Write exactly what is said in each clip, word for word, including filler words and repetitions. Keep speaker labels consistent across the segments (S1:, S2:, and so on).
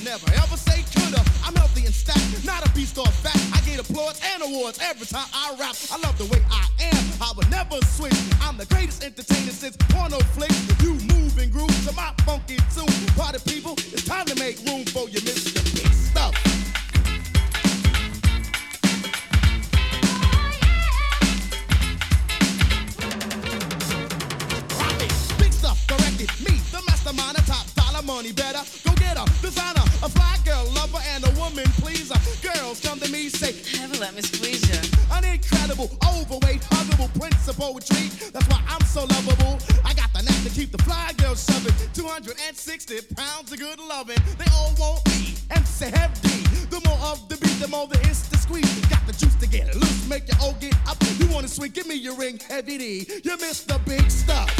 S1: never ever say coulda. I'm healthy and stacked, not a beast or fat. I get applause and awards every time I rap. I love the way I am, I would never switch. I'm the greatest entertainer since porno flicks. You move and groove to my funky tune. Party people, it's time to make room for you, Mister Big Stuff. Me, the mastermind, a top dollar money better. Go get a designer, a fly girl lover, and a woman pleaser. Girls come to me, say,
S2: never let me squeeze you.
S1: An incredible, overweight, huggable prince of poetry. That's why I'm so lovable. I got the knack to keep the fly girls shoving. two hundred sixty pounds of good loving. They all want me, M C Heavy. The more of the beat, the more there is to squeeze. Got the juice to get loose, make you all get up. You wanna swing, give me your ring, Heavy D. You Mister Big Stuff.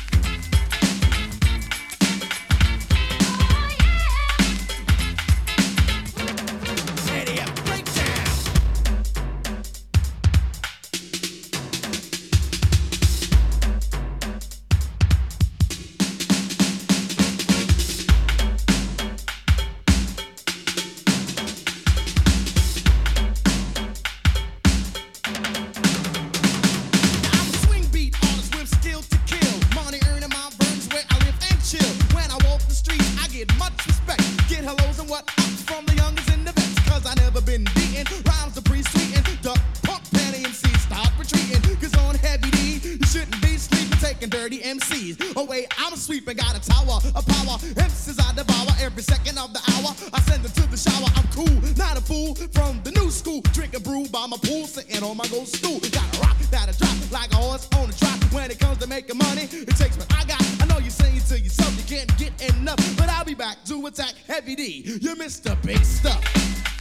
S1: Sweeping, got a tower of power. M Cs I devour every second of the hour. I send them to the shower. I'm cool, not a fool. From the new school, drinking brew by my pool, sitting on my gold stool. Got a rock, got a drop like a horse on a trot. When it comes to making money, it takes what I got. I know you're saying to yourself you can't get enough, but I'll be back to attack Heavy D. You Mister Big Stuff.